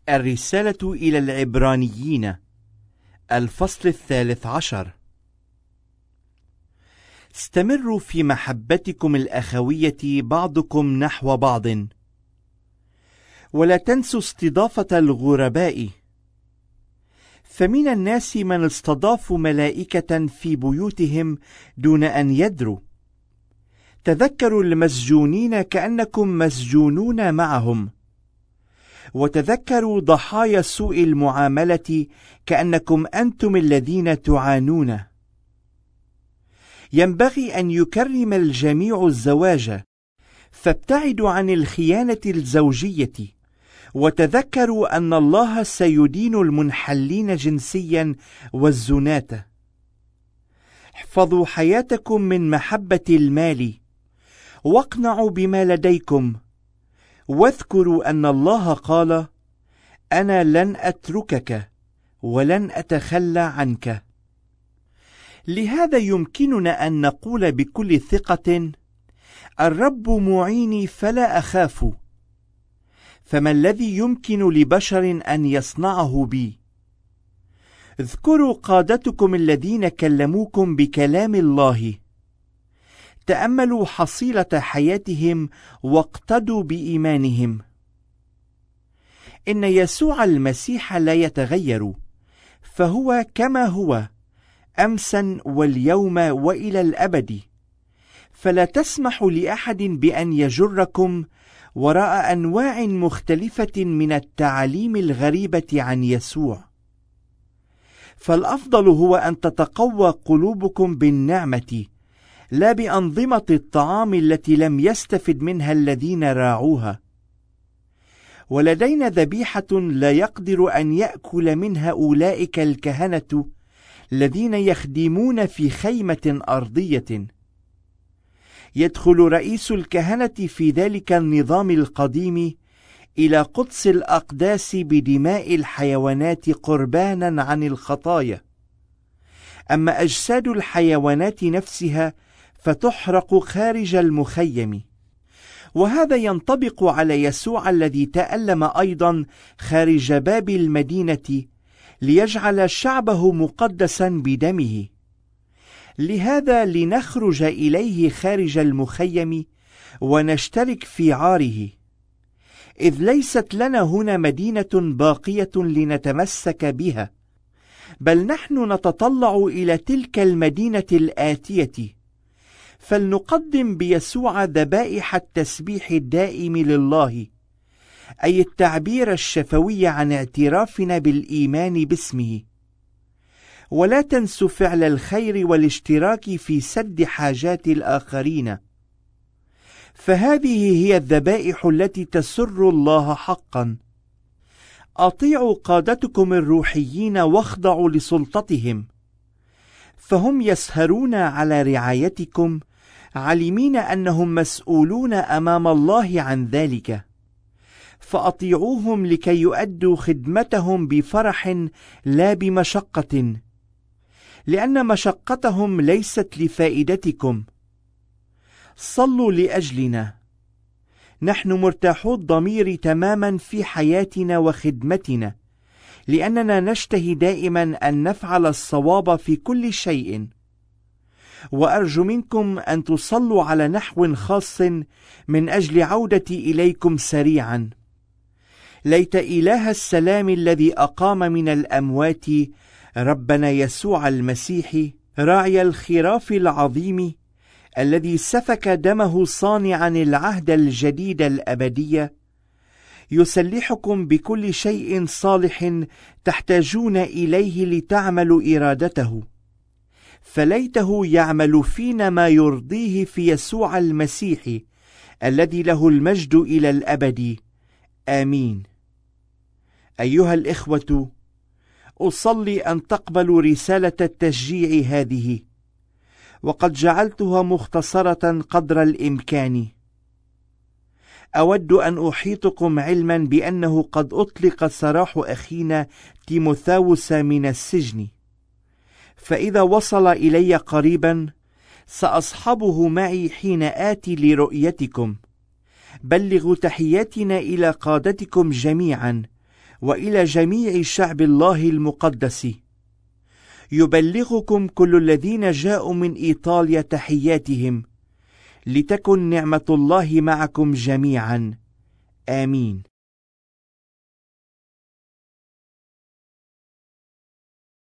الرسالة إلى العبرانيين، الفصل 13. استمروا في محبتكم الأخوية بعضكم نحو بعض، ولا تنسوا استضافة الغرباء، فمن الناس من استضافوا ملائكة في بيوتهم دون أن يدروا. تذكروا المسجونين كأنكم مسجونون معهم، وتذكروا ضحايا سوء المعاملة كأنكم أنتم الذين تعانون. ينبغي أن يكرم الجميع الزواج، فابتعدوا عن الخيانة الزوجية، وتذكروا أن الله سيدين المنحلين جنسيا والزناة. احفظوا حياتكم من محبة المال، واقنعوا بما لديكم، واذكروا أن الله قال: أنا لن أتركك ولن أتخلى عنك. لهذا يمكننا أن نقول بكل ثقة: الرب معيني فلا أخاف، فما الذي يمكن لبشر أن يصنعه بي؟ اذكروا قادتكم الذين كلموكم بكلام الله، تأملوا حصيلة حياتهم واقتدوا بإيمانهم. إن يسوع المسيح لا يتغير، فهو كما هو أمسا واليوم وإلى الأبد، فلا تسمحوا لأحد بأن يجركم وراء أنواع مختلفة من التعاليم الغريبة عن يسوع. فالأفضل هو أن تتقوى قلوبكم بالنعمة، لا بأنظمة الطعام التي لم يستفد منها الذين راعوها. ولدينا ذبيحة لا يقدر أن يأكل منها أولئك الكهنة الذين يخدمون في خيمة أرضية. يدخل رئيس الكهنة في ذلك النظام القديم إلى قدس الأقداس بدماء الحيوانات قربانا عن الخطايا، أما أجساد الحيوانات نفسها فتحرق خارج المخيم. وهذا ينطبق على يسوع الذي تألم أيضا خارج باب المدينة ليجعل شعبه مقدسا بدمه. لهذا لنخرج إليه خارج المخيم ونشترك في عاره، إذ ليست لنا هنا مدينة باقية لنتمسك بها، بل نحن نتطلع إلى تلك المدينة الآتية. فلنقدم بيسوع ذبائح التسبيح الدائم لله، أي التعبير الشفوي عن اعترافنا بالإيمان باسمه. ولا تنسوا فعل الخير والاشتراك في سد حاجات الآخرين، فهذه هي الذبائح التي تسر الله حقا. أطيعوا قادتكم الروحيين واخضعوا لسلطتهم، فهم يسهرون على رعايتكم، عالمين أنهم مسؤولون أمام الله عن ذلك. فأطيعوهم لكي يؤدوا خدمتهم بفرح لا بمشقة، لأن مشقتهم ليست لفائدتكم. صلوا لأجلنا، نحن مرتاحو الضمير تماما في حياتنا وخدمتنا، لأننا نشتهي دائما أن نفعل الصواب في كل شيء. وأرجو منكم أن تصلوا على نحو خاص من أجل عودتي إليكم سريعا. ليت إله السلام الذي أقام من الأموات ربنا يسوع المسيح راعي الخراف العظيم الذي سفك دمه صانعا العهد الجديد الأبدي، يسلحكم بكل شيء صالح تحتاجون إليه لتعملوا إرادته، فليته يعمل فينا ما يرضيه في يسوع المسيح الذي له المجد إلى الأبد. آمين. أيها الإخوة، أصلي أن تقبلوا رسالة التشجيع هذه، وقد جعلتها مختصرة قدر الإمكان. أود أن أحيطكم علما بأنه قد أطلق سراح أخينا تيموثاوس من السجن، فإذا وصل إلي قريبا سأصحبه معي حين آتي لرؤيتكم. بلغوا تحياتنا إلى قادتكم جميعا، وإلى جميع شعب الله المقدس. يبلغكم كل الذين جاءوا من إيطاليا تحياتهم. لتكن نعمة الله معكم جميعا. آمين.